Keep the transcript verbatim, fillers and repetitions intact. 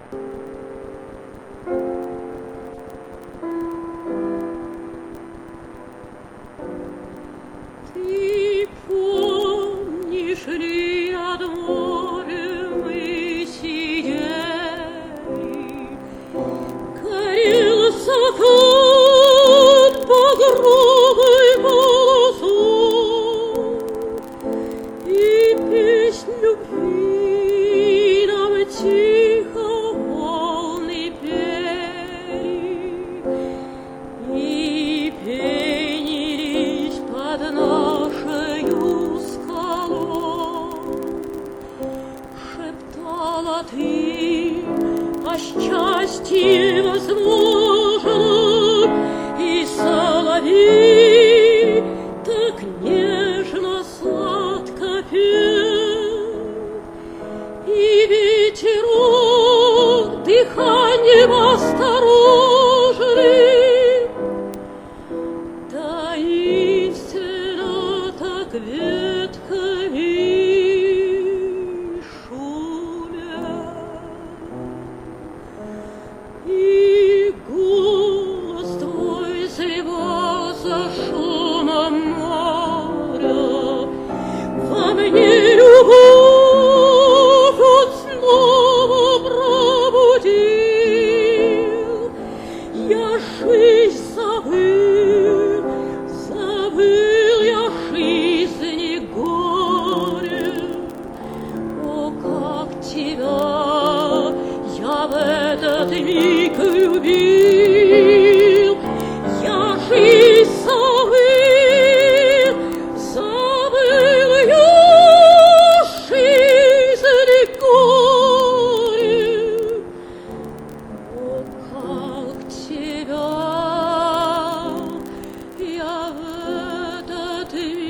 Ты помнишь ли, над морем мы сидели, корился тот багровой полосой, и песнь любви нам тихо волны пели, и пенились под нашею скалой. Шептала ты о счастье возможном, и соловей так нежно сладко пел, и ветерок дыханием осторожным таинственно так ветками шумя, и голос твой сливался шумом моря. Во мне любовь он снова пробудил. Я жизнь забыл, забыл я жизнь и горе. О, как тебя я в этот миг любил! Я жизнь забыл, забыл я жизнь и горе. О, как тебя я в этот миг